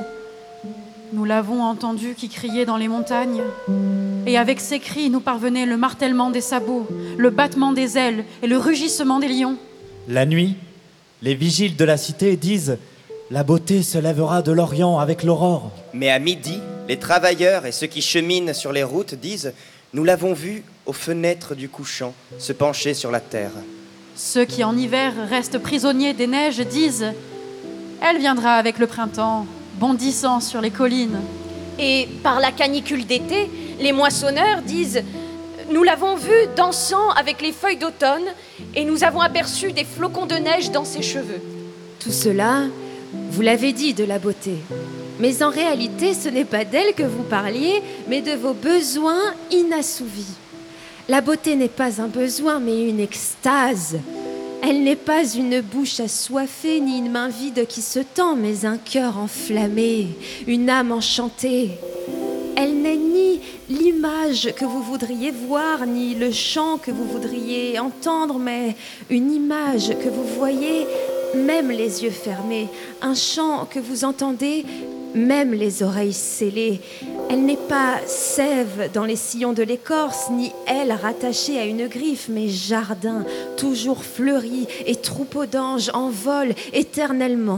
« Nous l'avons entendu qui criait dans les montagnes. Et avec ses cris, nous parvenait le martèlement des sabots, le battement des ailes et le rugissement des lions. » La nuit, les vigiles de la cité disent « La beauté se lèvera de l'Orient avec l'aurore. » Mais à midi, les travailleurs et ceux qui cheminent sur les routes disent « Nous l'avons vu aux fenêtres du couchant se pencher sur la terre. » Ceux qui en hiver restent prisonniers des neiges disent « Elle viendra avec le printemps, bondissant sur les collines. » Et par la canicule d'été, les moissonneurs disent « Nous l'avons vu dansant avec les feuilles d'automne et nous avons aperçu des flocons de neige dans ses cheveux. » Tout cela, vous l'avez dit de la beauté. Mais en réalité, ce n'est pas d'elle que vous parliez, mais de vos besoins inassouvis. La beauté n'est pas un besoin, mais une extase. Elle n'est pas une bouche assoiffée, ni une main vide qui se tend, mais un cœur enflammé, une âme enchantée. Elle n'est ni l'image que vous voudriez voir, ni le chant que vous voudriez entendre, mais une image que vous voyez, même les yeux fermés, un chant que vous entendez, même les oreilles scellées. Elle n'est pas sève dans les sillons de l'écorce, ni aile rattachée à une griffe, mais jardin, toujours fleuri, et troupeau d'anges en vol éternellement.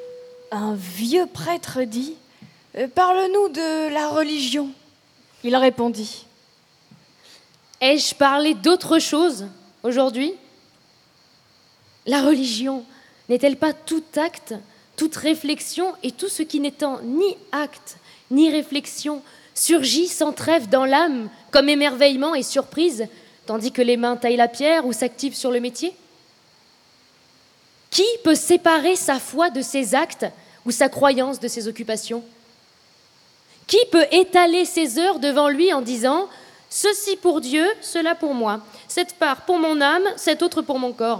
Un vieux prêtre dit euh, « Parle-nous de la religion. » Il répondit « Ai-je parlé d'autre chose aujourd'hui? La religion n'est-elle pas tout acte, toute réflexion et tout ce qui n'étant ni acte ni réflexion surgit sans trêve dans l'âme comme émerveillement et surprise, tandis que les mains taillent la pierre ou s'activent sur le métier? Qui peut séparer sa foi de ses actes ou sa croyance de ses occupations? Qui peut étaler ses heures devant lui en disant « Ceci pour Dieu, cela pour moi, cette part pour mon âme, cette autre pour mon corps ».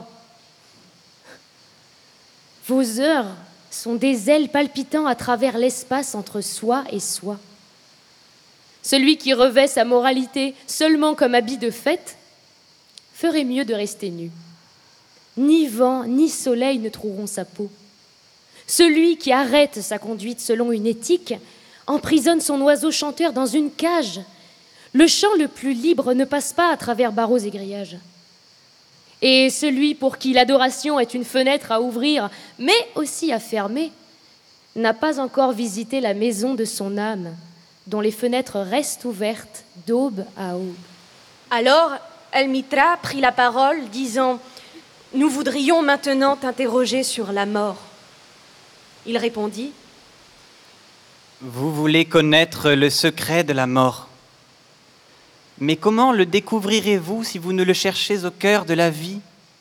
Vos heures sont des ailes palpitant à travers l'espace entre soi et soi. Celui qui revêt sa moralité seulement comme habit de fête ferait mieux de rester nu. Ni vent, ni soleil ne troueront sa peau. Celui qui arrête sa conduite selon une éthique emprisonne son oiseau chanteur dans une cage. Le chant le plus libre ne passe pas à travers barreaux et grillages. Et celui pour qui l'adoration est une fenêtre à ouvrir, mais aussi à fermer, n'a pas encore visité la maison de son âme, dont les fenêtres restent ouvertes d'aube à aube. Alors, El-Mitra prit la parole, disant « Nous voudrions maintenant t'interroger sur la mort. » Il répondit « Vous voulez connaître le secret de la mort. Mais comment le découvrirez-vous si vous ne le cherchez au cœur de la vie?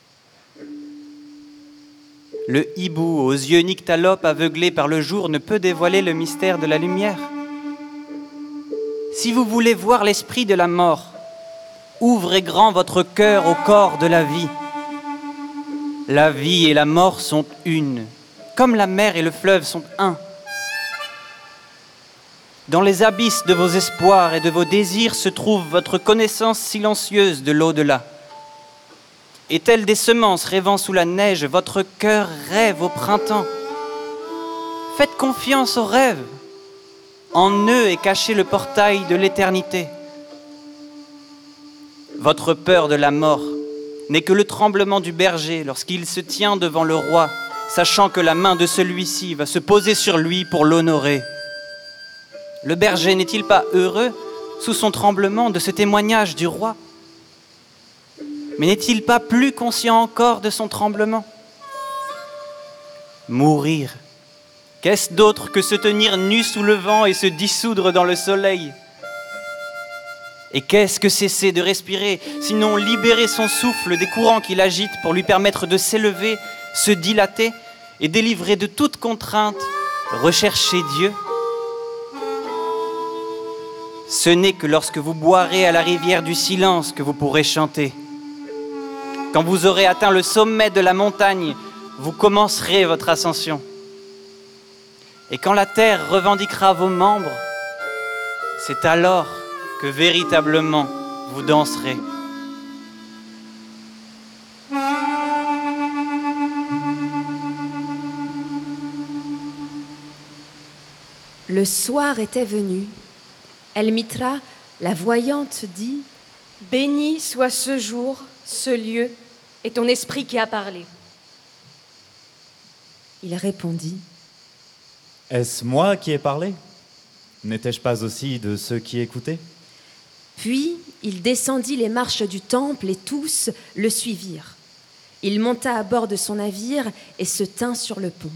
Le hibou aux yeux nyctalopes aveuglés par le jour ne peut dévoiler le mystère de la lumière. Si vous voulez voir l'esprit de la mort, ouvrez grand votre cœur au corps de la vie. La vie et la mort sont une, comme la mer et le fleuve sont un. Dans les abysses de vos espoirs et de vos désirs se trouve votre connaissance silencieuse de l'au-delà. Et telles des semences rêvant sous la neige, votre cœur rêve au printemps. Faites confiance aux rêves. En eux est caché le portail de l'éternité. Votre peur de la mort n'est que le tremblement du berger lorsqu'il se tient devant le roi, sachant que la main de celui-ci va se poser sur lui pour l'honorer. Le berger n'est-il pas heureux, sous son tremblement, de ce témoignage du roi? Mais n'est-il pas plus conscient encore de son tremblement? Mourir, qu'est-ce d'autre que se tenir nu sous le vent et se dissoudre dans le soleil? Et qu'est-ce que cesser de respirer, sinon libérer son souffle des courants qui l'agitent pour lui permettre de s'élever, se dilater et délivrer de toute contrainte, rechercher Dieu? Ce n'est que lorsque vous boirez à la rivière du silence que vous pourrez chanter. Quand vous aurez atteint le sommet de la montagne, vous commencerez votre ascension. Et quand la terre revendiquera vos membres, c'est alors que véritablement vous danserez. Le soir était venu. El-Mitra, la voyante, dit « Béni soit ce jour, ce lieu, et ton esprit qui a parlé. » Il répondit « Est-ce moi qui ai parlé? N'étais-je pas aussi de ceux qui écoutaient ?» Puis il descendit les marches du temple et tous le suivirent. Il monta à bord de son navire et se tint sur le pont.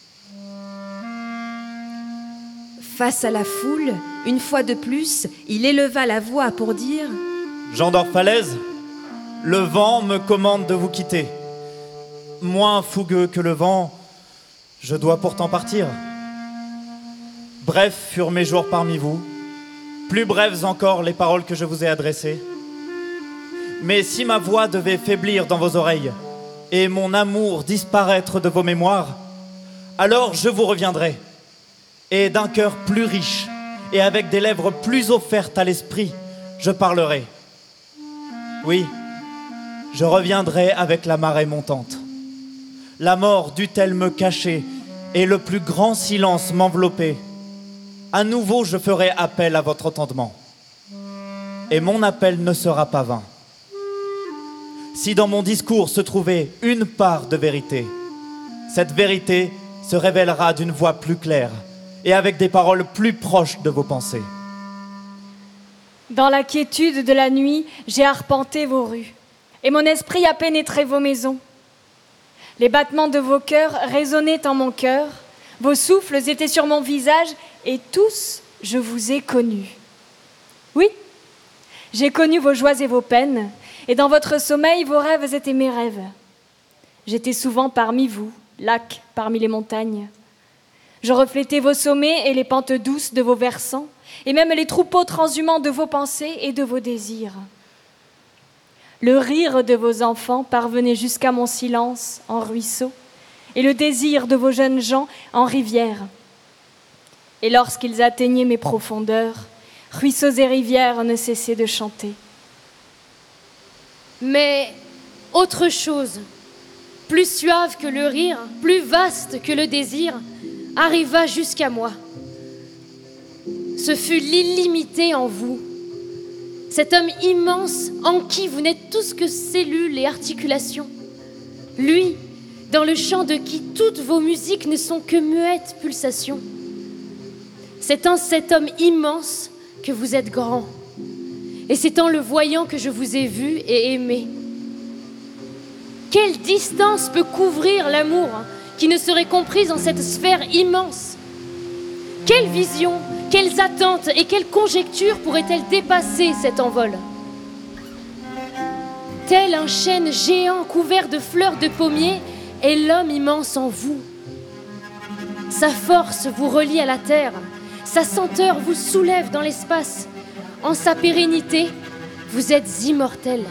Face à la foule, une fois de plus, il éleva la voix pour dire « Gens d'Orphalaise, le vent me commande de vous quitter. Moins fougueux que le vent, je dois pourtant partir. Brefs furent mes jours parmi vous, plus brèves encore les paroles que je vous ai adressées. Mais si ma voix devait faiblir dans vos oreilles et mon amour disparaître de vos mémoires, alors je vous reviendrai. Et d'un cœur plus riche, et avec des lèvres plus offertes à l'esprit, je parlerai. Oui, je reviendrai avec la marée montante. La mort dut-elle me cacher, et le plus grand silence m'envelopper. À nouveau, je ferai appel à votre entendement. Et mon appel ne sera pas vain. Si dans mon discours se trouvait une part de vérité, cette vérité se révélera d'une voix plus claire, et avec des paroles plus proches de vos pensées. Dans la quiétude de la nuit, j'ai arpenté vos rues, et mon esprit a pénétré vos maisons. Les battements de vos cœurs résonnaient en mon cœur, vos souffles étaient sur mon visage, et tous, je vous ai connus. Oui, j'ai connu vos joies et vos peines, et dans votre sommeil, vos rêves étaient mes rêves. J'étais souvent parmi vous, lac parmi les montagnes. Je reflétais vos sommets et les pentes douces de vos versants, et même les troupeaux transhumants de vos pensées et de vos désirs. Le rire de vos enfants parvenait jusqu'à mon silence en ruisseau, et le désir de vos jeunes gens en rivière. Et lorsqu'ils atteignaient mes profondeurs, ruisseaux et rivières ne cessaient de chanter. Mais autre chose, plus suave que le rire, plus vaste que le désir, arriva jusqu'à moi. Ce fut l'illimité en vous, cet homme immense en qui vous n'êtes tous que cellules et articulations. Lui, dans le chant de qui toutes vos musiques ne sont que muettes pulsations. C'est en cet homme immense que vous êtes grand, et c'est en le voyant que je vous ai vu et aimé. Quelle distance peut couvrir l'amour qui ne serait comprise en cette sphère immense? Quelle vision, quelles attentes et quelles conjectures pourraient-elles dépasser cet envol? Tel un chêne géant couvert de fleurs de pommier est l'homme immense en vous. Sa force vous relie à la terre, sa senteur vous soulève dans l'espace. En sa pérennité, vous êtes immortel.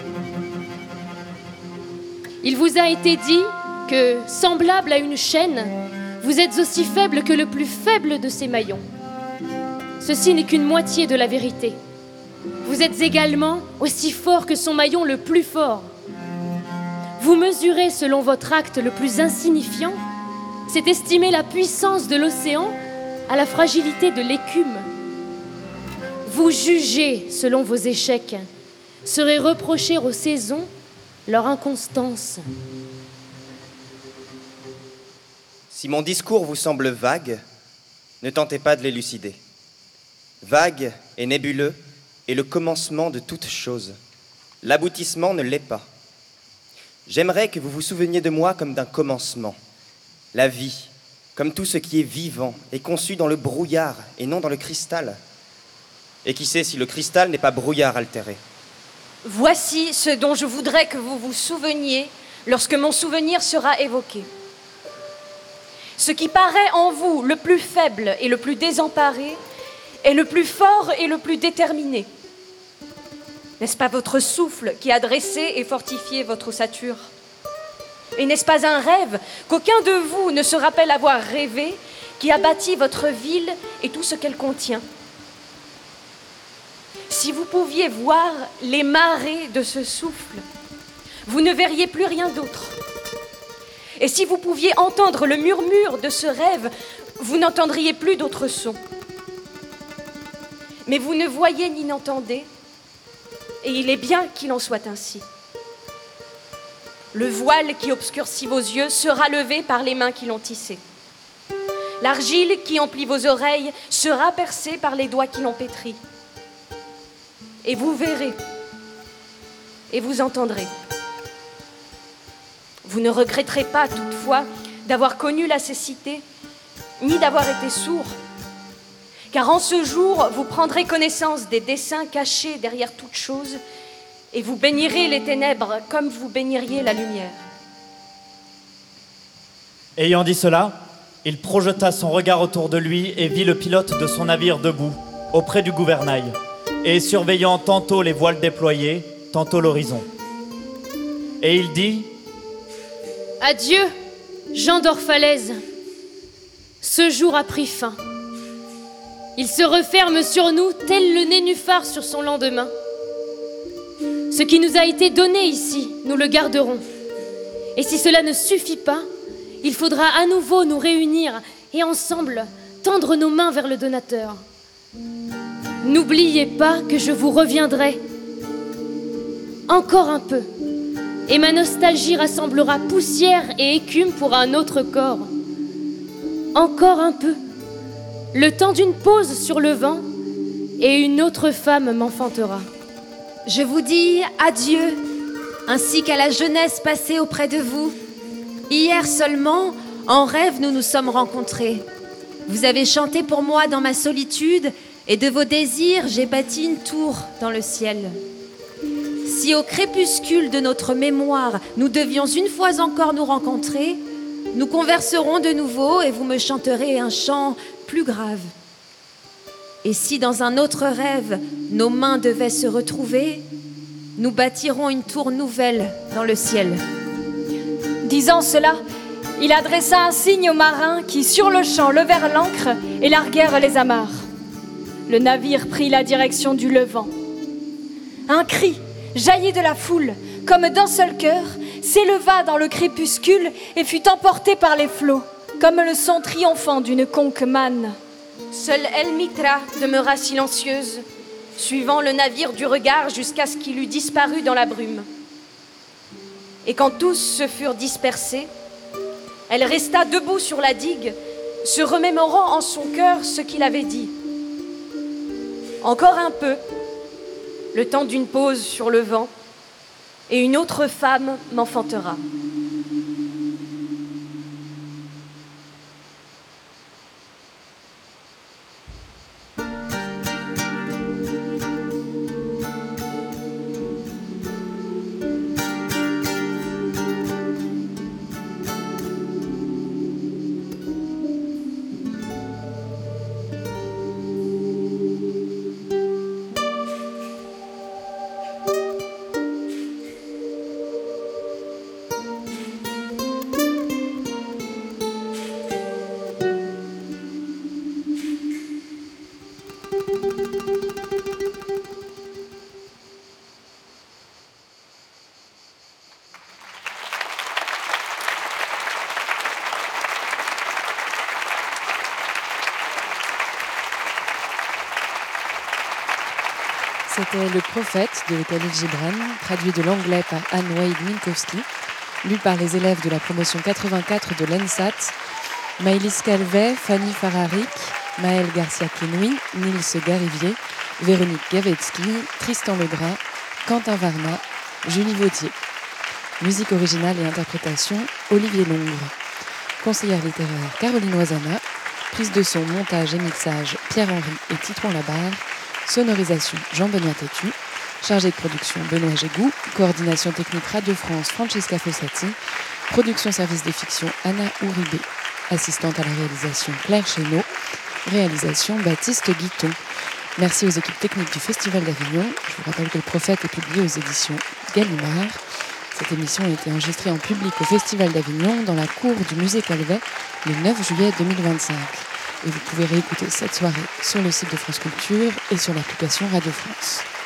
Il vous a été dit que, semblable à une chaîne, vous êtes aussi faible que le plus faible de ses maillons. Ceci n'est qu'une moitié de la vérité. Vous êtes également aussi fort que son maillon le plus fort. Vous mesurez selon votre acte le plus insignifiant, c'est estimer la puissance de l'océan à la fragilité de l'écume. Vous jugez selon vos échecs, serez reprocher aux saisons leur inconstance. Si mon discours vous semble vague, ne tentez pas de l'élucider. Vague et nébuleux est le commencement de toute chose. L'aboutissement ne l'est pas. J'aimerais que vous vous souveniez de moi comme d'un commencement. La vie, comme tout ce qui est vivant, est conçu dans le brouillard et non dans le cristal. Et qui sait si le cristal n'est pas brouillard altéré. Voici ce dont je voudrais que vous vous souveniez lorsque mon souvenir sera évoqué. Ce qui paraît en vous le plus faible et le plus désemparé est le plus fort et le plus déterminé. N'est-ce pas votre souffle qui a dressé et fortifié votre ossature? Et n'est-ce pas un rêve qu'aucun de vous ne se rappelle avoir rêvé qui a bâti votre ville et tout ce qu'elle contient? Si vous pouviez voir les marées de ce souffle, vous ne verriez plus rien d'autre. Et si vous pouviez entendre le murmure de ce rêve, vous n'entendriez plus d'autres sons. Mais vous ne voyez ni n'entendez, et il est bien qu'il en soit ainsi. Le voile qui obscurcit vos yeux sera levé par les mains qui l'ont tissé. L'argile qui emplit vos oreilles sera percée par les doigts qui l'ont pétrie. Et vous verrez, et vous entendrez. Vous ne regretterez pas toutefois d'avoir connu la cécité, ni d'avoir été sourd, car en ce jour, vous prendrez connaissance des desseins cachés derrière toute chose, et vous bénirez les ténèbres comme vous béniriez la lumière. Ayant dit cela, il projeta son regard autour de lui et vit le pilote de son navire debout, auprès du gouvernail, et surveillant tantôt les voiles déployées, tantôt l'horizon. Et il dit: Adieu, Jean d'Orphalaise. Ce jour a pris fin. Il se referme sur nous tel le nénuphar sur son lendemain. Ce qui nous a été donné ici, nous le garderons. Et si cela ne suffit pas, il faudra à nouveau nous réunir et ensemble tendre nos mains vers le donateur. N'oubliez pas que je vous reviendrai. Encore un peu, et ma nostalgie rassemblera poussière et écume pour un autre corps. Encore un peu, le temps d'une pause sur le vent, et une autre femme m'enfantera. Je vous dis adieu, ainsi qu'à la jeunesse passée auprès de vous. Hier seulement, en rêve, nous nous sommes rencontrés. Vous avez chanté pour moi dans ma solitude, et de vos désirs, j'ai bâti une tour dans le ciel. Si au crépuscule de notre mémoire, nous devions une fois encore nous rencontrer, nous converserons de nouveau et vous me chanterez un chant plus grave. Et si dans un autre rêve, nos mains devaient se retrouver, nous bâtirons une tour nouvelle dans le ciel. » Disant cela, il adressa un signe aux marins qui, sur le champ, levèrent l'ancre et larguèrent les amarres. Le navire prit la direction du levant. Un cri jaillit de la foule, comme d'un seul cœur, s'éleva dans le crépuscule et fut emporté par les flots, comme le son triomphant d'une conque manne. Seule El-Mitra demeura silencieuse, suivant le navire du regard jusqu'à ce qu'il eût disparu dans la brume. Et quand tous se furent dispersés, elle resta debout sur la digue, se remémorant en son cœur ce qu'il avait dit. Encore un peu, le temps d'une pause sur le vent, et une autre femme m'enfantera. C'était Le Prophète de Khalil Gibran, traduit de l'anglais par Anne Wade Minkowski, lu par les élèves de la promotion quatre-vingt-quatre de l'ENSAT, Maëlys Calvet, Fanny Fararik, Maëlle Garcia-Quenoui, Nils Garivier, Véronique Gavetsky, Tristan Legras, Quentin Varna, Julie Vautier. Musique originale et interprétation, Olivier Longre. Conseillère littéraire, Caroline Oisana. Prise de son, montage et mixage, Pierre-Henri et Titouan Labarre. Sonorisation, Jean-Benoît Tétu. Chargé de production, Benoît Gégou. Coordination technique Radio France, Francesca Fossati. Production service des fictions, Anna Ouribé. Assistante à la réalisation, Claire Chénaud. Réalisation, Baptiste Guiton. Merci aux équipes techniques du Festival d'Avignon. Je vous rappelle que Le Prophète est publié aux éditions Gallimard. Cette émission a été enregistrée en public au Festival d'Avignon dans la cour du Musée Calvet le neuf juillet deux mille vingt-cinq. Et vous pouvez réécouter cette soirée sur le site de France Culture et sur l'application Radio France.